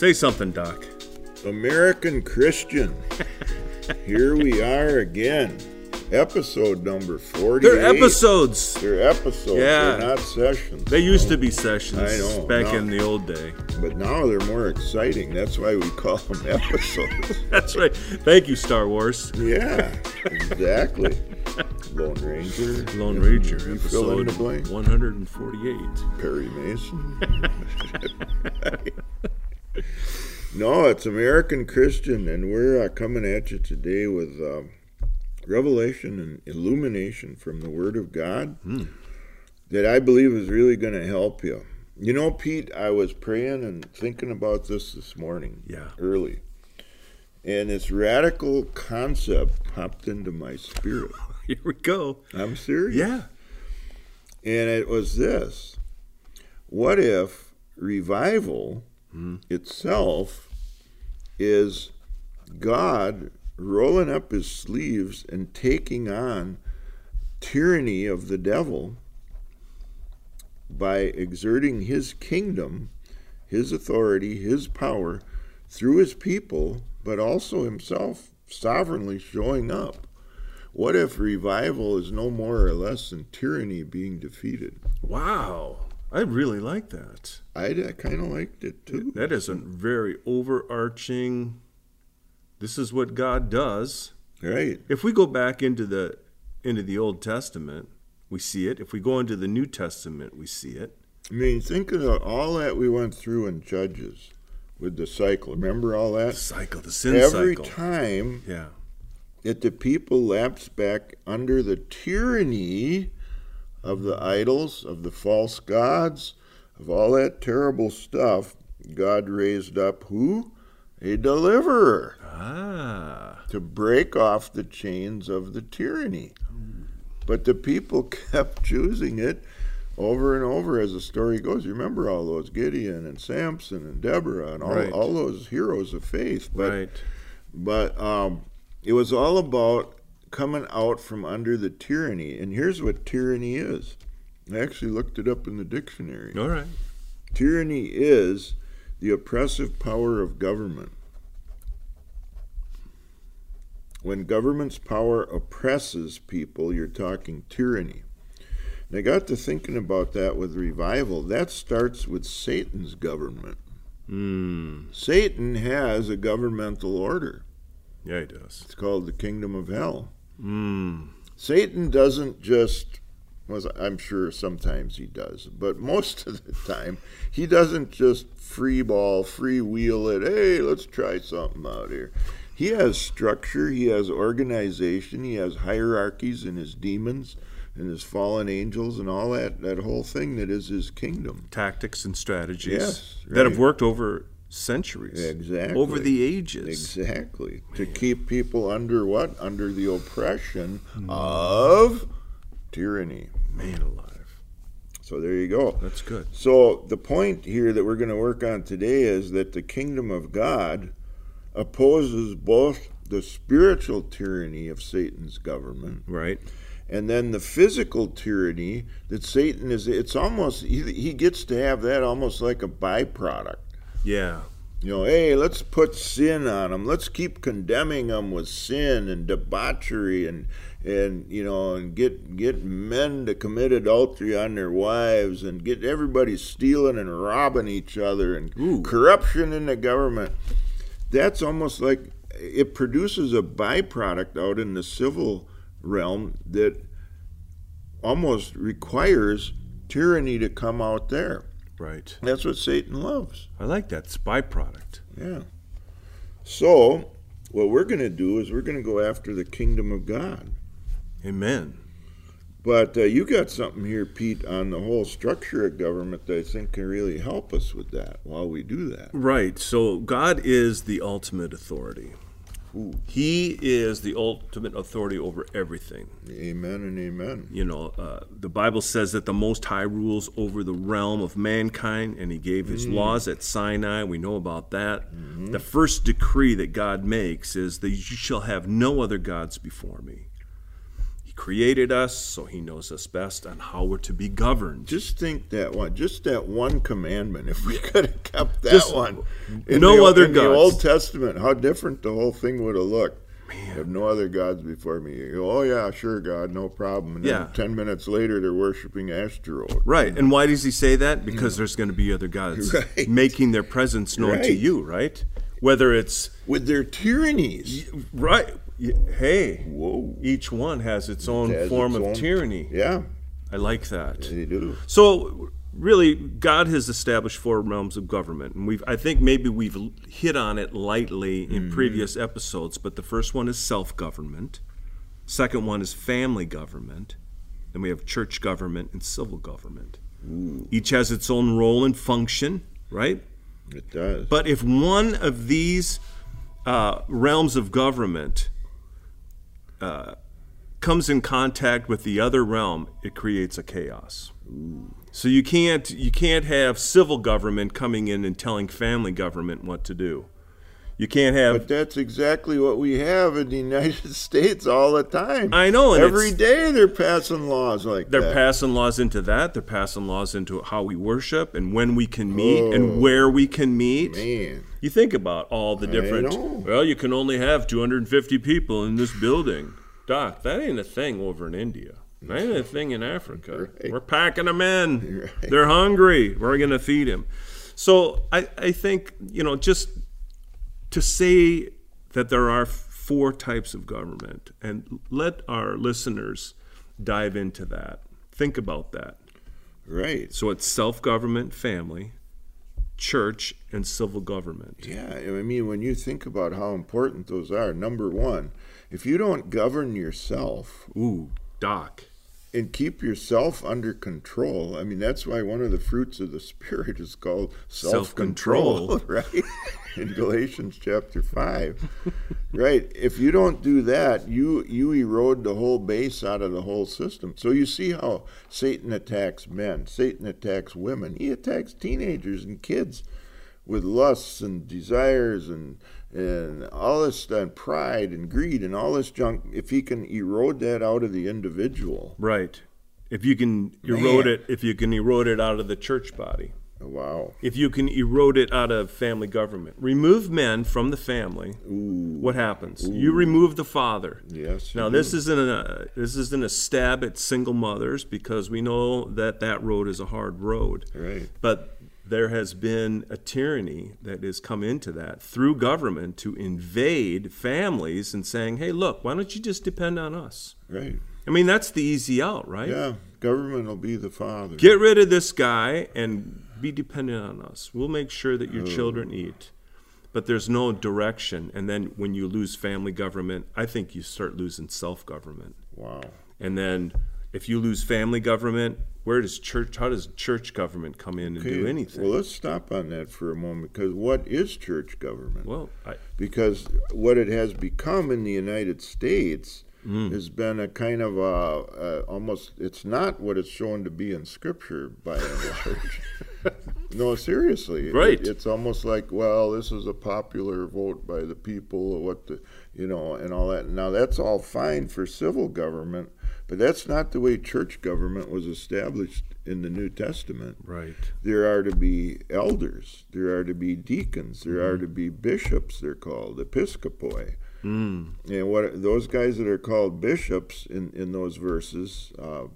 Say something, Doc. American Christian. Here we are again. Episode number 48. They're episodes. They're episodes. Yeah. They're not sessions. They used to be sessions I know. back No. in the old day. But now they're more exciting. That's why we call them episodes. That's right. Thank you, Star Wars. Yeah, exactly. Lone Ranger. Lone Ranger, You fill in episode the blank. 148. Perry Mason. No, it's American Christian, and we're coming at you today with revelation and illumination from the Word of God that I believe is really going to help you. You know, Pete, I was praying and thinking about this morning, early, and this radical concept popped into my spirit. Here we go. I'm serious. Yeah. And it was this. What if revival itself is God rolling up his sleeves and taking on tyranny of the devil by exerting his kingdom, his authority, his power through his people, but also himself sovereignly showing up? What if revival is no more or less than tyranny being defeated? Wow. I really like that. I kind of liked it too. That is a very overarching, this is what God does. Right. If we go back into the Old Testament, we see it. If we go into the New Testament, we see it. I mean, think of all that we went through in Judges with the cycle. Remember all that? The sin Every cycle. time Yeah. that the people lapsed back under the tyranny of the idols, of the false gods, of all that terrible stuff, God raised up who? A deliverer to break off the chains of the tyranny. But the people kept choosing it over and over as the story goes. You remember all those Gideon and Samson and Deborah and all those heroes of faith. But it was all about coming out from under the tyranny. And here's what tyranny is. I actually looked it up in the dictionary. All right. Tyranny is the oppressive power of government. When government's power oppresses people, you're talking tyranny. And I got to thinking about that with revival. That starts with Satan's government. Satan has a governmental order. Yeah, he does. It's called the kingdom of hell. Satan doesn't just, well, I'm sure sometimes he does, but most of the time, he doesn't just freewheel it. Hey, let's try something out here. He has structure, he has organization, he has hierarchies in his demons and his fallen angels and all that whole thing that is his kingdom. Tactics and strategies Yes, that have right. worked over centuries. Exactly. Over the ages. Exactly. To keep people under what? Under the oppression of tyranny. Man alive. So there you go. That's good. So the point here that we're going to work on today is that the kingdom of God opposes both the spiritual tyranny of Satan's government, Right. and then the physical tyranny that Satan is. It's almost, he gets to have that almost like a byproduct. Yeah. You know, hey, let's put sin on them. Let's keep condemning them with sin and debauchery and you know, and get men to commit adultery on their wives and get everybody stealing and robbing each other and corruption in the government. That's almost like it produces a byproduct out in the civil realm that almost requires tyranny to come out there. Right. That's what Satan loves. I like that. It's byproduct. Yeah. So, what we're going to do is we're going to go after the kingdom of God. Amen. But you got something here, Pete, on the whole structure of government that I think can really help us with that while we do that. Right. So God is the ultimate authority. He is the ultimate authority over everything. Amen and amen. You know, the Bible says that the Most High rules over the realm of mankind, and he gave his laws at Sinai. We know about that. The first decree that God makes is that you shall have no other gods before me. He created us, so he knows us best on how we're to be governed. Just think that one commandment. If we could have kept that one, in other the gods. Old Testament, how different the whole thing would have looked. Have no other gods before me. You go, oh yeah, sure, God, no problem. And then 10 minutes later, they're worshiping Ashtaroth. Right. And why does he say that? Because there's going to be other gods making their presence known to you, right? Whether it's with their tyrannies. Right. Hey, whoa! Each one has its own form of tyranny. Yeah. I like that. They do. So really, God has established 4 realms of government, and I think maybe we've hit on it lightly in previous episodes. But the first one is self-government. Second one is family government. Then we have church government and civil government. Ooh. Each has its own role and function, right? It does. But if one of these realms of government comes in contact with the other realm, it creates a chaos. Ooh. So you can't have civil government coming in and telling family government what to do. You can't have. But that's exactly what we have in the United States all the time. I know. And every day they're passing laws like that. They're passing laws into that. They're passing laws into how we worship and when we can meet and where we can meet. Man. You think about all the different. Well, you can only have 250 people in this building. Doc, that ain't a thing over in India. That ain't a thing in Africa. Right. We're packing them in. Right. They're hungry. We're going to feed them. So I think, just to say that there are 4 types of government, and let our listeners dive into that. Think about that. Right. So it's self-government, family, church, and civil government. Yeah, I mean, when you think about how important those are, number one, if you don't govern yourself, Doc, and keep yourself under control, I mean, that's why one of the fruits of the Spirit is called self-control, right? In Galatians chapter 5, right? If you don't do that, you erode the whole base out of the whole system. So you see how Satan attacks men, Satan attacks women, he attacks teenagers and kids with lusts and desires and all this stuff, and pride and greed and all this junk. If he can erode that out of the individual, right? If you can erode it out of the church body. Wow. If you can erode it out of family government, remove men from the family. What happens? You remove the father. Yes. Now this isn't a stab at single mothers, because we know that road is a hard road. Right. But there has been a tyranny that has come into that through government to invade families and saying, hey, look, why don't you just depend on us? Right. I mean, that's the easy out, right? Yeah, government will be the father. Get rid of this guy and be dependent on us. We'll make sure that your children eat. But there's no direction. And then when you lose family government, I think you start losing self-government. Wow. And then if you lose family government, how does church government come in and do anything? Well, let's stop on that for a moment, because what is church government? Well, because what it has become in the United States has been a kind of almost, it's not what it's shown to be in Scripture by and large. No, seriously. Right. It's almost like, well, this is a popular vote by the people, and all that. Now, that's all fine for civil government, but that's not the way church government was established in the New Testament. Right. There are to be elders. There are to be deacons. There are to be bishops, they're called, episkopoi. And what those guys that are called bishops in those verses,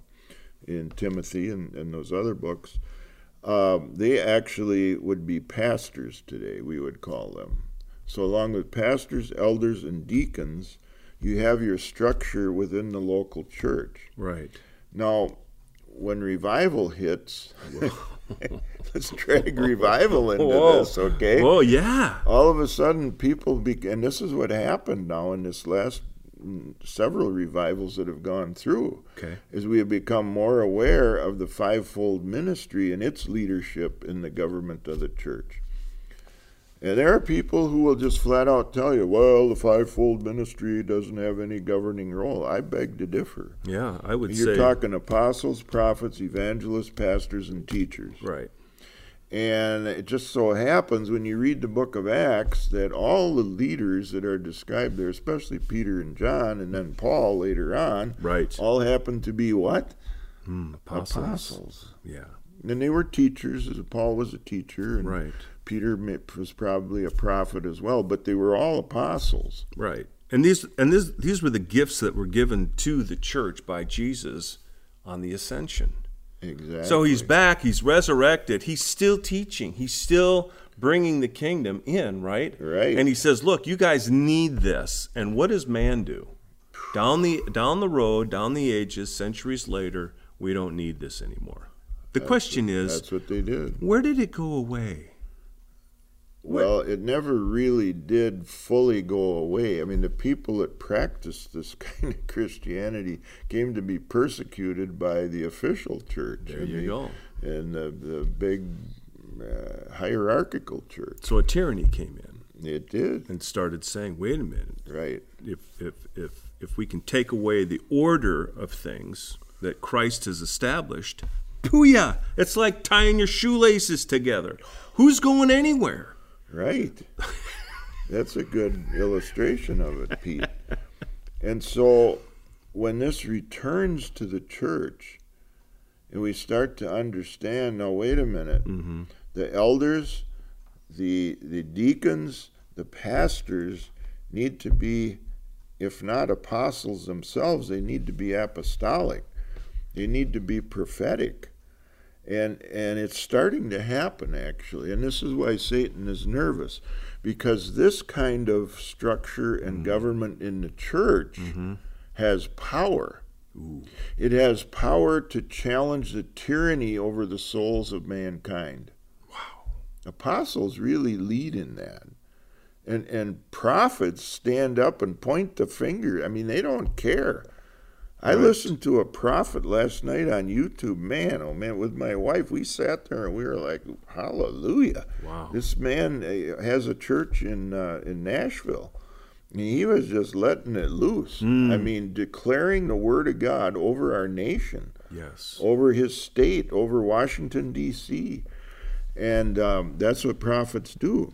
in Timothy and those other books, they actually would be pastors today, we would call them. So along with pastors, elders, and deacons, you have your structure within the local church. Right. Now, when revival hits, let's drag revival into this, okay? Oh, yeah. All of a sudden, people and this is what happened now in this last several revivals that have gone through, is we have become more aware of the fivefold ministry and its leadership in the government of the church. And there are people who will just flat out tell you, well, the fivefold ministry doesn't have any governing role. I beg to differ. Yeah, I would say. You're talking apostles, prophets, evangelists, pastors, and teachers. Right. And it just so happens when you read the book of Acts that all the leaders that are described there, especially Peter and John, and then Paul later on, Right. all happen to be what? Apostles. Yeah. And they were teachers, as Paul was a teacher, and Right. Peter was probably a prophet as well, but they were all apostles. Right. And these were the gifts that were given to the church by Jesus on the ascension. Exactly. So he's back, he's resurrected, he's still teaching, he's still bringing the kingdom in, right? Right. And he says, look, you guys need this. And what does man do? Down the road, down the ages, centuries later, we don't need this anymore. The question is, that's what they did. where did it go away? Well, it never really did fully go away. I mean, the people that practiced this kind of Christianity came to be persecuted by the official church. There you go. And the big hierarchical church. So a tyranny came in It did. and started saying, wait a minute, Right. if we can take away the order of things that Christ has established, booyah! It's like tying your shoelaces together. Who's going anywhere? Right. That's a good illustration of it, Pete. And so when this returns to the church, and we start to understand, now wait a minute, the elders, the deacons, the pastors need to be, if not apostles themselves, they need to be apostolic. They need to be prophetic. And it's starting to happen, actually. And this is why Satan is nervous, because this kind of structure and government in the church has power. Ooh. It has power to challenge the tyranny over the souls of mankind. Wow. Apostles really lead in that. And prophets stand up and point the finger. I mean, they don't care. I listened to a prophet last night on YouTube. Man, oh man, with my wife, we sat there and we were like, hallelujah. Wow. This man has a church in Nashville. And he was just letting it loose. I mean, declaring the word of God over our nation, Yes. over his state, over Washington, D.C. And that's what prophets do.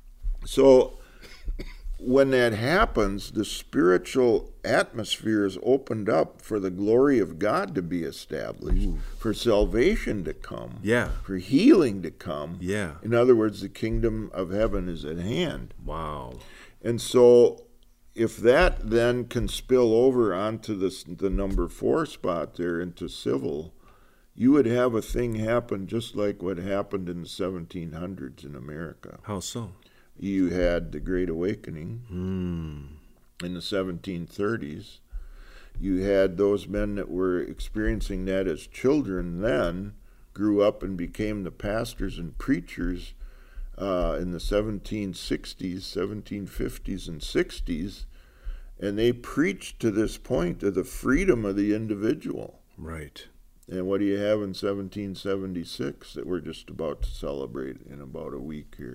So when that happens, the spiritual atmosphere is opened up for the glory of God to be established, for salvation to come, Yeah. for healing to come. Yeah. In other words, the kingdom of heaven is at hand. Wow. And so if that then can spill over onto the number 4 spot there into civil, you would have a thing happen just like what happened in the 1700s in America. How so? You had the Great Awakening in the 1730s. You had those men that were experiencing that as children then grew up and became the pastors and preachers in the 1760s, 1750s, and 60s. And they preached to this point of the freedom of the individual. Right. And what do you have in 1776 that we're just about to celebrate in about a week here?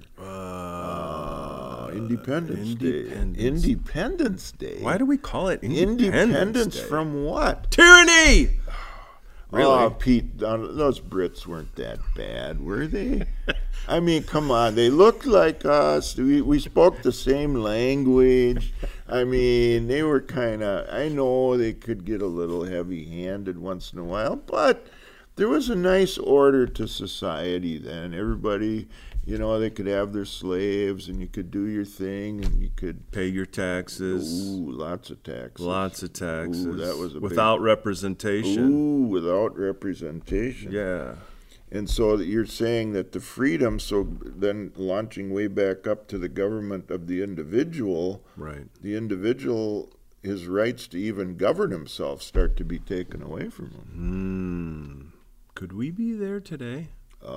Independence Day. Independence Day. Why do we call it Independence Day? From what? Tyranny! Really? Oh, Pete, those Brits weren't that bad, were they? I mean, come on. They looked like us. We spoke the same language. I mean, they were kind of, I know they could get a little heavy-handed once in a while, but there was a nice order to society then. Everybody, you know, they could have their slaves, and you could do your thing, and you could Pay your taxes. Ooh, lots of taxes. Lots of taxes. Ooh, that was a without representation. Ooh, without representation. Yeah. And so you're saying that the freedom, so then launching way back up to the government of the individual, Right. the individual, his rights to even govern himself start to be taken away from him. Could we be there today?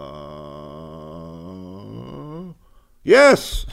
Yes.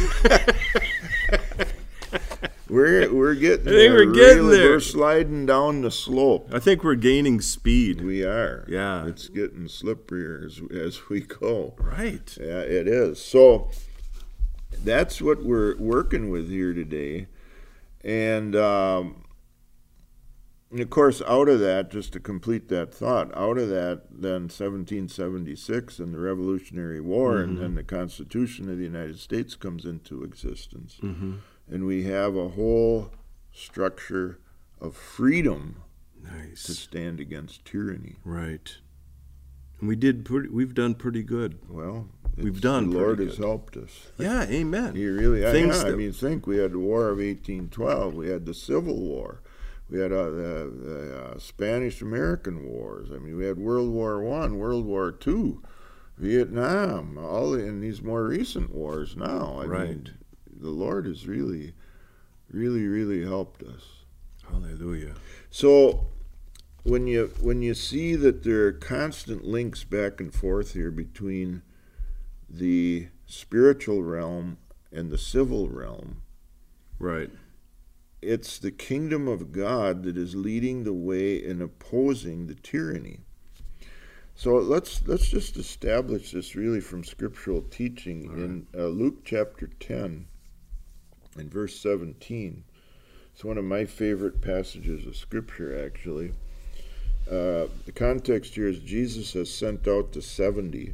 We're getting I think we're getting there. We're sliding down the slope. I think we're gaining speed. We are. Yeah. It's getting slipperier as we go. Right. Yeah, it is. So that's what we're working with here today. And And of course, out of that, just to complete that thought, out of that, then 1776 and the Revolutionary War, and then the Constitution of the United States comes into existence. And we have a whole structure of freedom to stand against tyranny. Right. And we've done pretty good. Well, we've done the Lord pretty has good. helped us. Yeah, amen. He really, Things I mean, think we had the War of 1812, we had the Civil War, we had the Spanish-American Wars. I mean, we had World War I, World War II, Vietnam, all in these more recent wars now. I mean, the Lord has really, really, really helped us. Hallelujah. So when you see that there are constant links back and forth here between the spiritual realm and the civil realm, right, it's the kingdom of God that is leading the way in opposing the tyranny. So let's just establish this really from scriptural teaching in Luke chapter 10 and verse 17. It's one of my favorite passages of scripture, actually. The context here is Jesus has sent out the 70,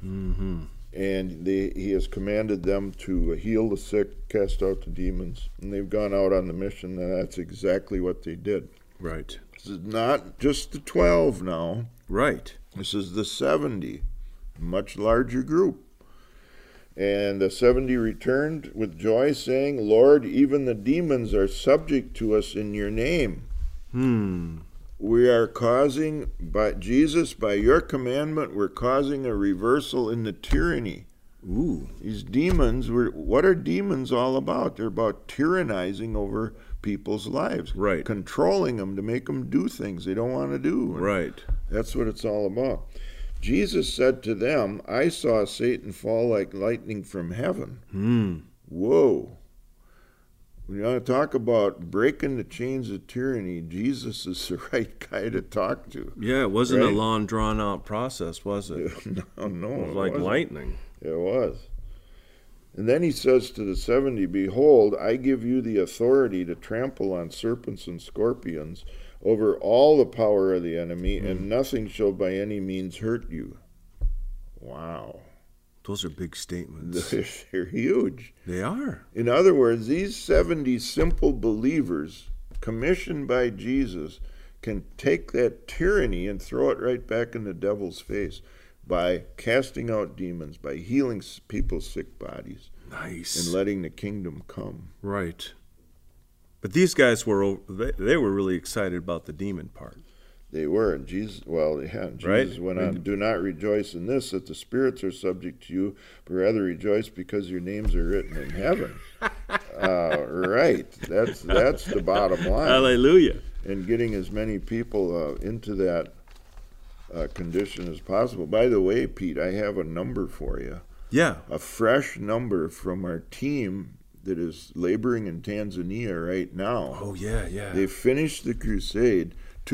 and he has commanded them to heal the sick, cast out the demons, and they've gone out on the mission, and that's exactly what they did. Right. This is not just the 12 now. Right. This is the 70, a much larger group. And the 70 returned with joy, saying, Lord, even the demons are subject to us in your name. We are causing, by your commandment, we're causing a reversal in the tyranny. Ooh. These demons, what are demons all about? They're about tyrannizing over people's lives. Right. Controlling them to make them do things they don't want to do. Right. That's what it's all about. Jesus said to them, I saw Satan fall like lightning from heaven. Whoa. When you want to talk about breaking the chains of tyranny, Jesus is the right guy to talk to. Yeah, it wasn't a long, drawn-out process, was it? No, it was like lightning. It was. And then he says to the 70, Behold, I give you the authority to trample on serpents and scorpions, over all the power of the enemy, and nothing shall by any means hurt you. Wow. Those are big statements. They're huge. They are. In other words, these 70 simple believers, commissioned by Jesus, can take that tyranny and throw it right back in the devil's face by casting out demons, by healing people's sick bodies. Nice. And letting the kingdom come. Right. But these guys were really excited about the demon part. They were, and Jesus went on, do not rejoice in this, that the spirits are subject to you, but rather rejoice because your names are written in heaven. Right, that's the bottom line. Hallelujah. And getting as many people into that condition as possible. By the way, Pete, I have a number for you. Yeah. A fresh number from our team that is laboring in Tanzania right now. Oh, yeah. They finished the crusade.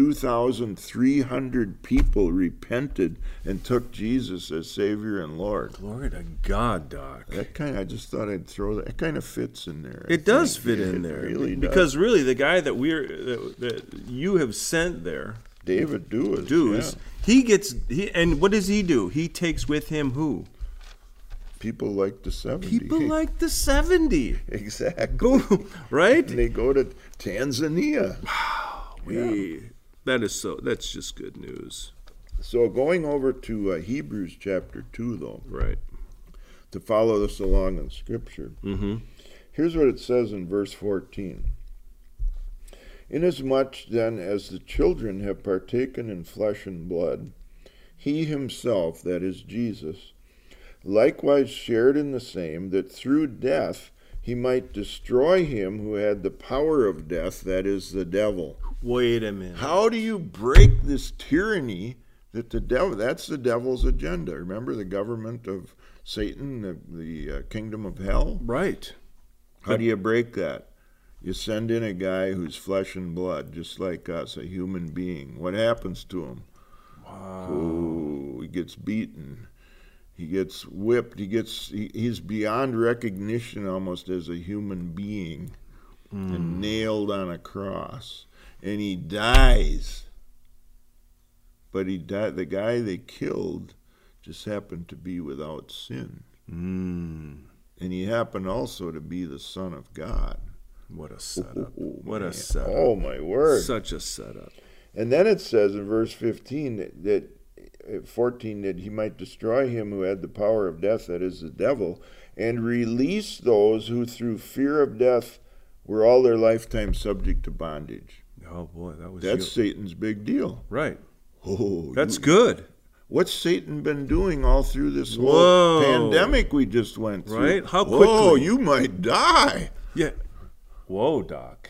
2,300 people repented and took Jesus as Savior and Lord. Glory to God, Doc. I just thought I'd throw that. It kind of fits in there. It does fit in there. Really does. Because really, the guy that you have sent there, David Dues, and what does he do? He takes with him who? People like the 70. People like the 70. Exactly. Boom. Right? And they go to Tanzania. That's just good news. So going over to Hebrews chapter 2, though. Right. To follow this along in Scripture. Here's what it says in verse 14. Inasmuch then as the children have partaken in flesh and blood, he himself, that is Jesus, likewise shared in the same, that through death he might destroy him who had the power of death, that is the devil. Wait a minute. How do you break this tyranny that that's the devil's agenda? Remember the government of Satan, the kingdom of hell? Right. How do you break that? You send in a guy who's flesh and blood, just like us, a human being. What happens to him? Wow. Oh, he gets beaten. He gets whipped. He's beyond recognition almost as a human being and nailed on a cross. and he dies. But he died. The guy they killed just happened to be without sin. And he happened also to be the Son of God. What a setup. What man. a setup. Oh, my word. Such a setup. And then it says in verse 15 that 14 that he might destroy him who had the power of death, that is the devil, and release those who through fear of death were all their lifetime subject to bondage. Oh, boy, That's Satan's big deal. Right. Oh, That's good. What's Satan been doing all through this whole Whoa. pandemic we just went through? Right? How quickly? Oh, you might die. Yeah. Whoa, Doc.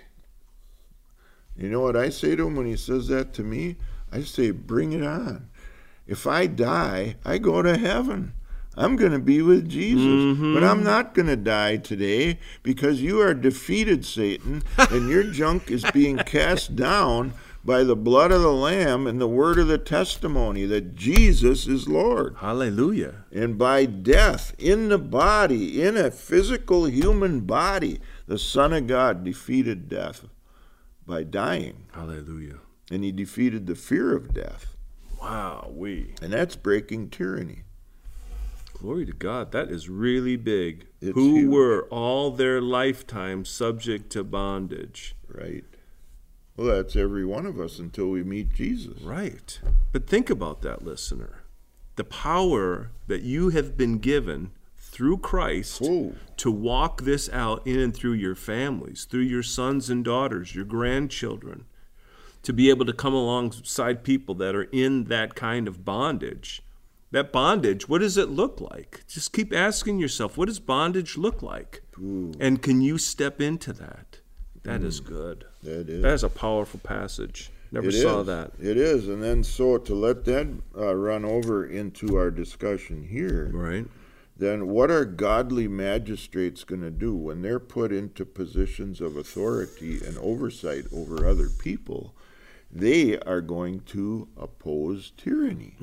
You know what I say to him when he says that to me? I say, bring it on. If I die, I go to heaven. I'm going to be with Jesus. But I'm not going to die today because you are defeated, Satan, and your junk is being cast down by the blood of the Lamb and the word of the testimony that Jesus is Lord. Hallelujah. And by death in the body, in a physical human body, the Son of God defeated death by dying. Hallelujah. And he defeated the fear of death. Wow, And that's breaking tyranny. Glory to God. That is really big. It's Who huge. were all their lifetime subject to bondage. Right. Well, that's every one of us until we meet Jesus. Right. But think about that, listener. The power that you have been given through Christ to walk this out in and through your families, through your sons and daughters, your grandchildren, to be able to come alongside people that are in that kind of bondage. That bondage, what does it look like? Just keep asking yourself, what does bondage look like? And can you step into that? That is good. That is. That is a powerful passage. Never saw that. It is. And then so to let that run over into our discussion here, Right. then what are godly magistrates going to do when they're put into positions of authority and oversight over other people? They are going to oppose tyranny.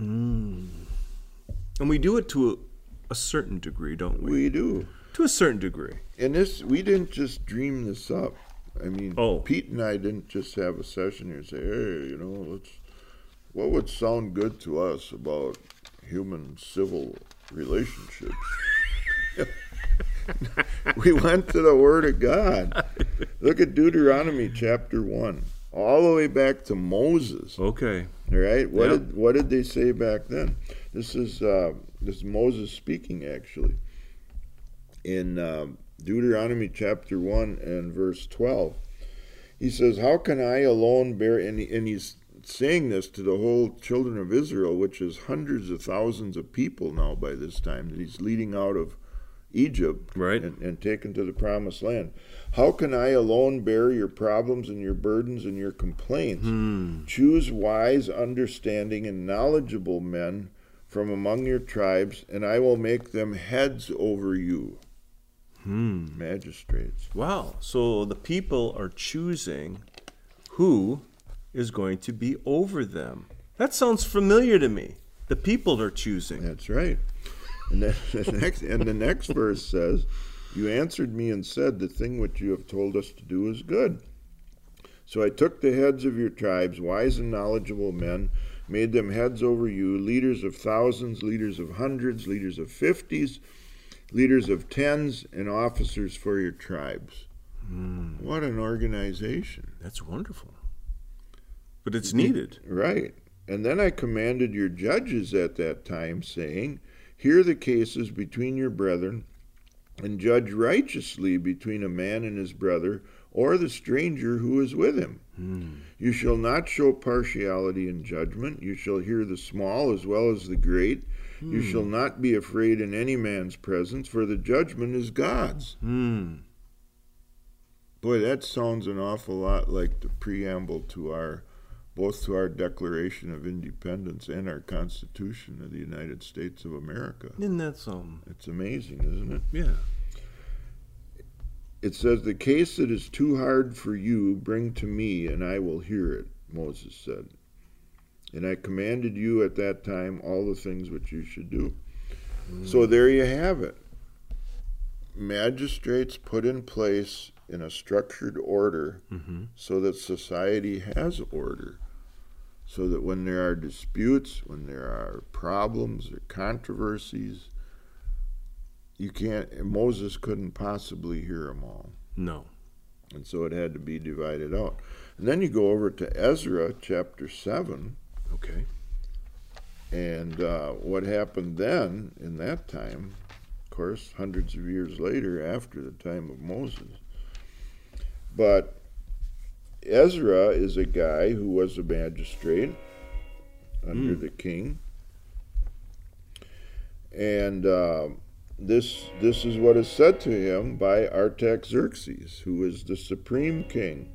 And we do it to a certain degree, don't we? We do. To a certain degree. And this, we didn't just dream this up. I mean, Oh. Pete and I didn't just have a session here and say, hey, what would sound good to us about human civil relationships? We went to the Word of God. Look at Deuteronomy chapter 1, all the way back to Moses. Okay. All right, Yep. what did they say back then? This is Moses speaking, actually, in Deuteronomy chapter 1 and verse 12. He says, "How can I alone bear?" And he's saying this to the whole children of Israel, which is hundreds of thousands of people now by this time that he's leading out of Egypt, Right. and taken to the promised land. How can I alone bear your problems and your burdens and your complaints? Choose wise, understanding, and knowledgeable men from among your tribes, and I will make them heads over you. Magistrates. Wow. So the people are choosing who is going to be over them. That sounds familiar to me. The people are choosing. That's right. And then the next verse says, "You answered me and said, the thing which you have told us to do is good. So I took the heads of your tribes, wise and knowledgeable men, made them heads over you, leaders of thousands, leaders of hundreds, leaders of 50s, leaders of 10s, and officers for your tribes." What an organization. That's wonderful. But it's needed. Right. "And then I commanded your judges at that time, saying, hear the cases between your brethren, and judge righteously between a man and his brother, or the stranger who is with him. You shall not show partiality in judgment. You shall hear the small as well as the great. You shall not be afraid in any man's presence, for the judgment is God's." Boy, that sounds an awful lot like the preamble to both to our Declaration of Independence and our Constitution of the United States of America. Isn't that something? It's amazing, isn't it? Yeah. It says, "The case that is too hard for you, bring to me, and I will hear it," Moses said. "And I commanded you at that time all the things which you should do." So there you have it. magistrates put in place in a structured order so that society has order. So that when there are disputes, when there are problems or controversies, Moses couldn't possibly hear them all. No. And so it had to be divided out. And then you go over to Ezra chapter 7. Okay. And what happened then in that time, of course, hundreds of years later after the time of Moses. But Ezra is a guy who was a magistrate under the king. And this is what is said to him by Artaxerxes, who is the supreme king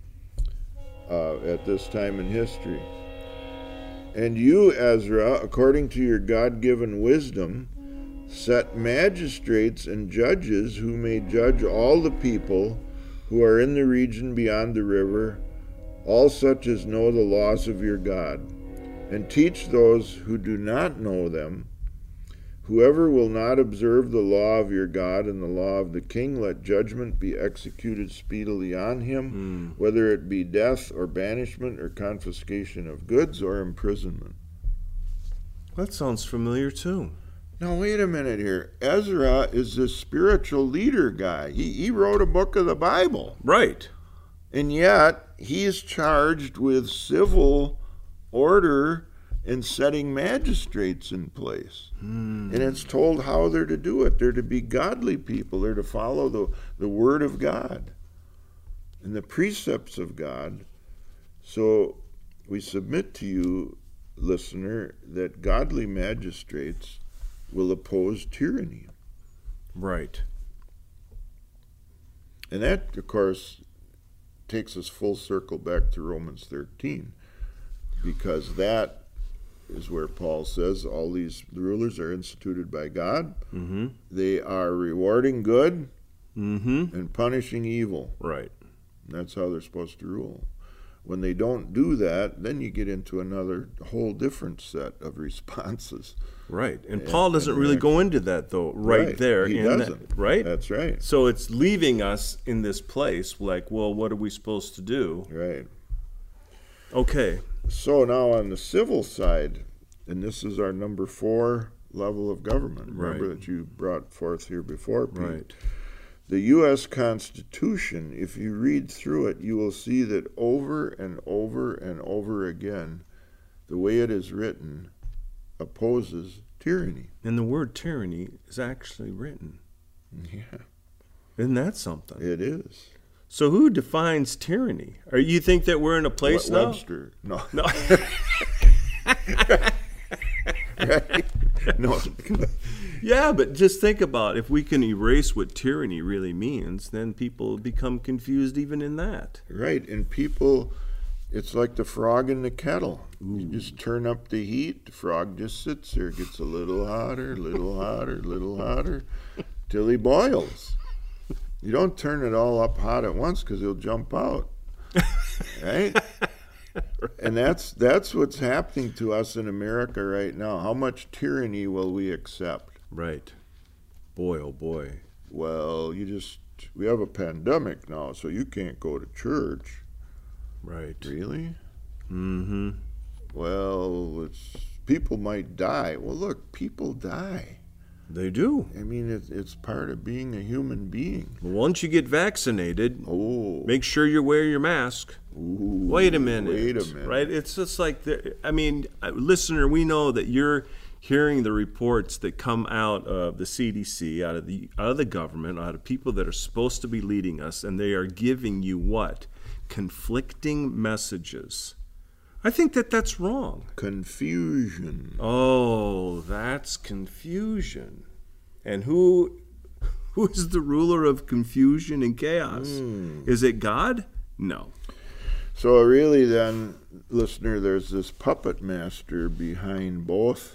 at this time in history. And you, Ezra, according to your God-given wisdom, set magistrates and judges who may judge all the people who are in the region beyond the river, all such as know the laws of your God, and teach those who do not know them. Whoever will not observe the law of your God and the law of the king, let judgment be executed speedily on him, whether it be death or banishment or confiscation of goods or imprisonment. That sounds familiar too. Now, wait a minute here. Ezra is this spiritual leader guy. He wrote a book of the Bible. Right. And yet, he's charged with civil order and setting magistrates in place. And it's told how they're to do it. They're to be godly people. They're to follow the Word of God and the precepts of God. So we submit to you, listener, that godly magistrates will oppose tyranny. Right. And that, of course, takes us full circle back to Romans 13, because that is where Paul says all these rulers are instituted by God. They are rewarding good and punishing evil. Right. And that's how they're supposed to rule. When they don't do that, then you get into another whole different set of responses. Right. And Paul doesn't really go into that, though, right there. He doesn't. Right? That's right. So it's leaving us in this place like, well, what are we supposed to do? Right. Okay. So now on the civil side, and this is our number 4 level of government. Remember that you brought forth here before, Pete. Right. The U.S. Constitution, if you read through it, you will see that over and over and over again, the way it is written opposes tyranny. And the word tyranny is actually written. Yeah. Isn't that something? It is. So who defines tyranny? Or you think that we're in a place now? Webster. No. No. Right? No. Yeah, but just think about if we can erase what tyranny really means, then people become confused even in that. Right, and people, it's like the frog in the kettle. You just turn up the heat, the frog just sits there, gets a little hotter, till he boils. You don't turn it all up hot at once because he'll jump out. Right? And that's what's happening to us in America right now. How much tyranny will we accept? Right. Boy, oh boy. Well, we have a pandemic now, so you can't go to church. Right. Really? Mm-hmm. Well, people might die. Well, look, people die. They do. I mean, it's part of being a human being. Once you get vaccinated, make sure you wear your mask. Wait a minute. Right? It's just like, listener, we know that you're hearing the reports that come out of the CDC, out of the government, out of people that are supposed to be leading us, and they are giving you what? Conflicting messages. I think that's wrong. Confusion. Oh, that's confusion. And who is the ruler of confusion and chaos? Is it God? No. So really then, listener, there's this puppet master behind both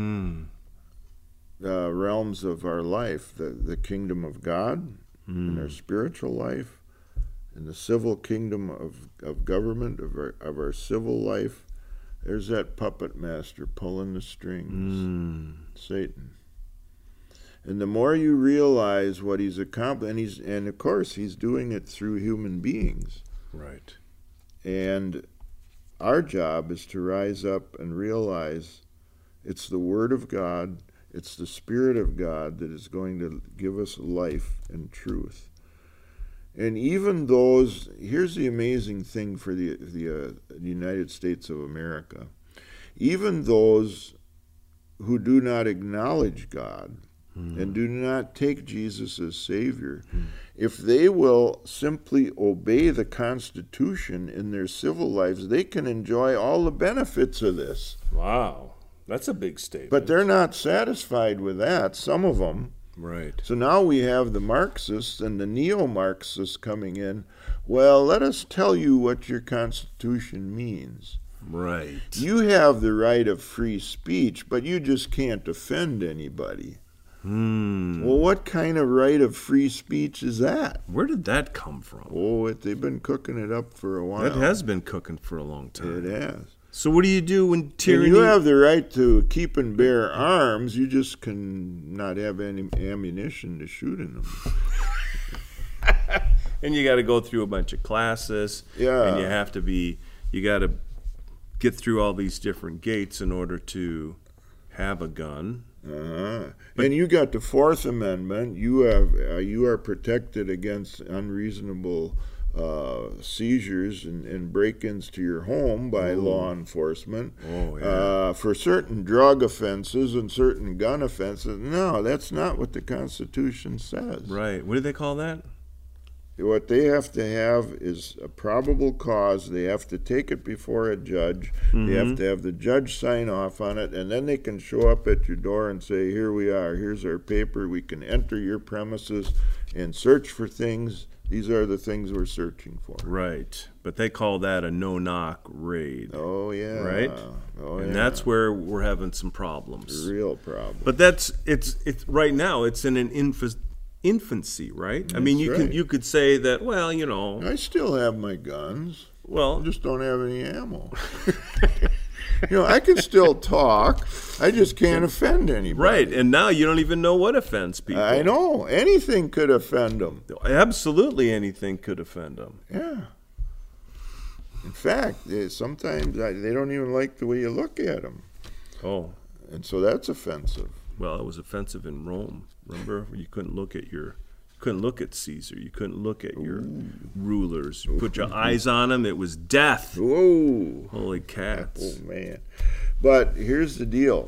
realms of our life, the kingdom of God and our spiritual life, and the civil kingdom of government, of our civil life. There's that puppet master pulling the strings, Satan. And the more you realize what he's accomplished, and of course he's doing it through human beings. Right. And our job is to rise up and realize it's the Word of God, it's the Spirit of God that is going to give us life and truth. And even those, here's the amazing thing for the United States of America, even those who do not acknowledge God and do not take Jesus as Savior, if they will simply obey the Constitution in their civil lives, they can enjoy all the benefits of this. Wow. That's a big statement. But they're not satisfied with that, some of them. Right. So now we have the Marxists and the neo-Marxists coming in. Well, let us tell you what your Constitution means. Right. You have the right of free speech, but you just can't offend anybody. Well, what kind of right of free speech is that? Where did that come from? Oh, they've been cooking it up for a while. That has been cooking for a long time. It has. So what do you do when tyranny... And you have the right to keep and bear arms. You just can not have any ammunition to shoot in them. And you got to go through a bunch of classes. Yeah. And you got to get through all these different gates in order to have a gun. And you got the Fourth Amendment. You are protected against unreasonable seizures and break-ins to your home by law enforcement. Oh, yeah. For certain drug offenses and certain gun offenses. No, that's not what the Constitution says. Right. What do they call that? What they have to have is a probable cause. They have to take it before a judge. They have to have the judge sign off on it, and then they can show up at your door and say, here we are, here's our paper. We can enter your premises and search for things. These are the things we're searching for. Right. But they call that a no-knock raid. Oh, yeah. Right? Oh, and yeah. that's where we're having some problems. Real problem. But it's right now it's in an infancy, right? I mean, you could say that, well, you know, I still have my guns. well, I just don't have any ammo. I can still talk. I just can't offend anybody. right. And now you don't even know what offends people. I know. Anything could offend them. Absolutely anything could offend them. Yeah. In fact, sometimes they don't even like the way you look at them. Oh, And so that's offensive. well, it was offensive in Rome. Remember, you couldn't look at Caesar. You couldn't look at your rulers. You put your eyes on them, it was death. Whoa. Holy cats. Oh, man. But here's the deal.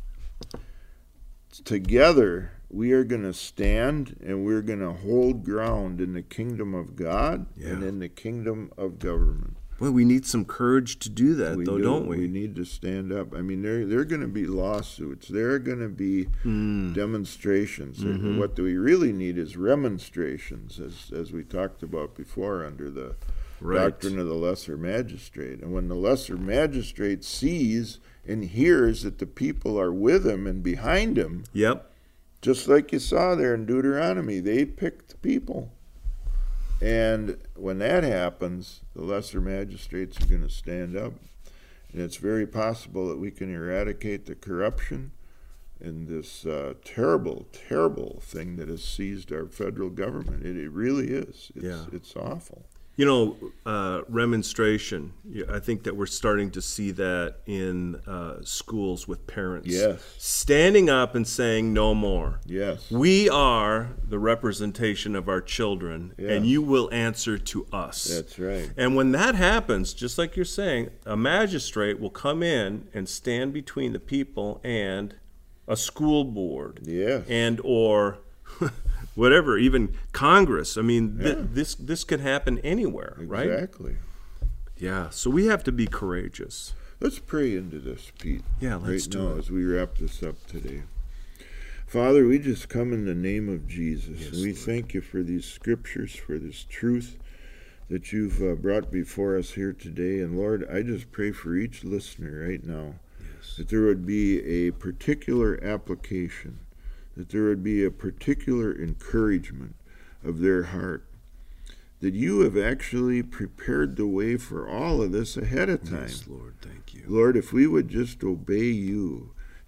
Together, we are going to stand and we're going to hold ground in the kingdom of God and in the kingdom of government. Well, we need some courage to do that, don't we? We need to stand up. I mean, there are going to be lawsuits. There are going to be demonstrations. What we really need is remonstrations, as we talked about before under the doctrine of the lesser magistrate. And when the lesser magistrate sees and hears that the people are with him and behind him, Yep. just like you saw there in Deuteronomy, they picked people. And when that happens, the lesser magistrates are going to stand up. And it's very possible that we can eradicate the corruption and this terrible, terrible thing that has seized our federal government. It really is. It's awful. You know, remonstration, I think that we're starting to see that in schools with parents. Yes. Standing up and saying no more. Yes. We are the representation of our children, Yeah. and you will answer to us. That's right. And when that happens, just like you're saying, a magistrate will come in and stand between the people and a school board. Yes. And or whatever, even Congress. I mean, this could happen anywhere, right? Exactly. Yeah, so we have to be courageous. Let's pray into this, Pete. Yeah, let's right do now it. as we wrap this up today. Father, we just come in the name of Jesus, and we thank you for these scriptures, for this truth that you've brought before us here today. And Lord, I just pray for each listener right now that there would be a particular application, that there would be a particular encouragement of their heart, that you have actually prepared the way for all of this ahead of time. Yes, Lord, thank you. Lord, if we would just obey you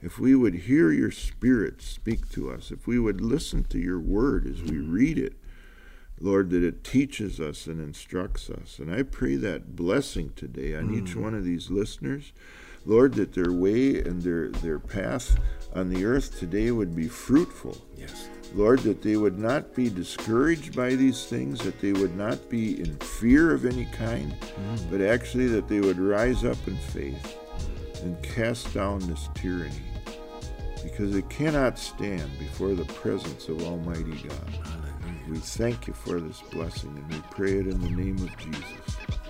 if we would hear your Spirit speak to us, if we would listen to your word as we read it, Lord, that it teaches us and instructs us. And I pray that blessing today on each one of these listeners, Lord, that their way and their path on the earth today would be fruitful. Yes. Lord, that they would not be discouraged by these things, that they would not be in fear of any kind, but actually that they would rise up in faith and cast down this tyranny, because it cannot stand before the presence of Almighty God. We thank you for this blessing, and we pray it in the name of Jesus.